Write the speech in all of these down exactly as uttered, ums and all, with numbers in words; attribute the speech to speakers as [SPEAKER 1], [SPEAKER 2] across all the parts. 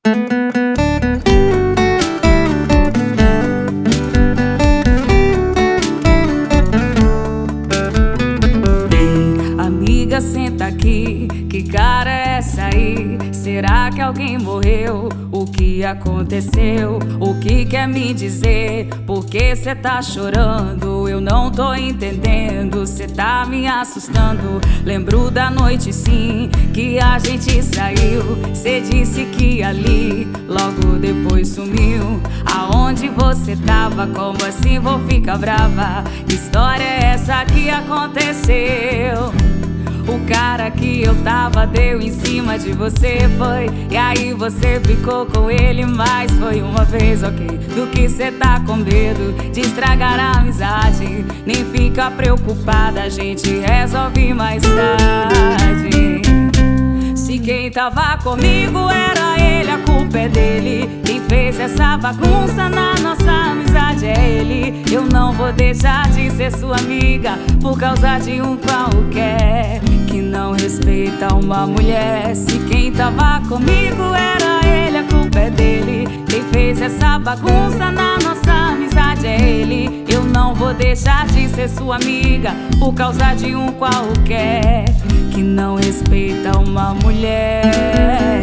[SPEAKER 1] Senta aqui, que cara é essa aí? Será que alguém morreu? O que aconteceu? O que quer me dizer? Por que cê tá chorando? Eu não tô entendendo, cê tá me assustando. Lembro da noite sim, que a gente saiu. Cê disse que ali, logo depois sumiu. Aonde você tava? Como assim vou ficar brava? Que história é essa que aconteceu? O cara que eu tava deu em cima de você, foi. E aí você ficou com ele, mas foi uma vez, ok? Do que cê tá com medo de estragar a amizade? Nem fica preocupada, a gente resolve mais tarde. Se quem tava comigo era ele, a culpa é dele. Quem fez essa bagunça na nossa amizade é ele. Eu não vou deixar de ser sua amiga por causa de um qualquer que não respeita uma mulher. Se quem tava comigo era ele, a culpa é dele. Quem fez essa bagunça na nossa amizade é ele. Eu não vou deixar de ser sua amiga por causa de um qualquer que não respeita uma mulher.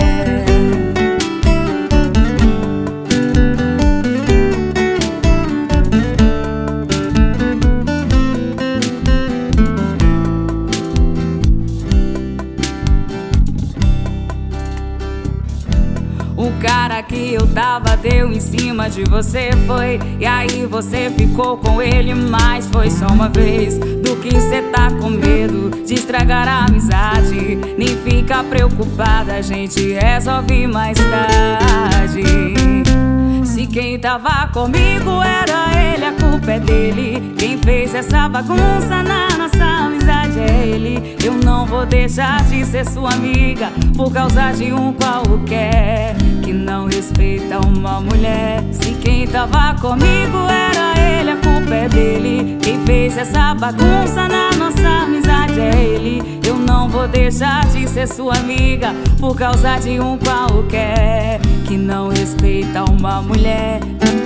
[SPEAKER 1] O cara que eu tava deu em cima de você, foi. E aí você ficou com ele, mas foi só uma vez. Do que cê tá com medo de estragar a amizade? Nem fica preocupada, a gente resolve mais tarde. Se quem tava comigo era ele, a culpa é dele. Quem fez essa bagunça na nossa amizade é ele. Eu não vou deixar de ser sua amiga por causa de um qualquer que não respeita uma mulher. Se quem tava comigo era ele, a culpa é dele. Quem fez essa bagunça na nossa amizade é ele. Eu não vou deixar de ser sua amiga por causa de um qualquer que não respeita uma mulher.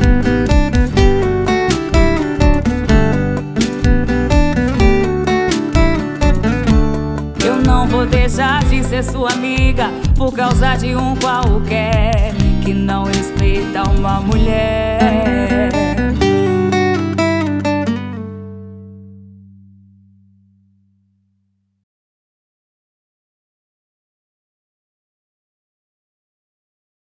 [SPEAKER 1] Eu não vou deixar de ser sua amiga por causa de um qualquer que não respeita uma mulher.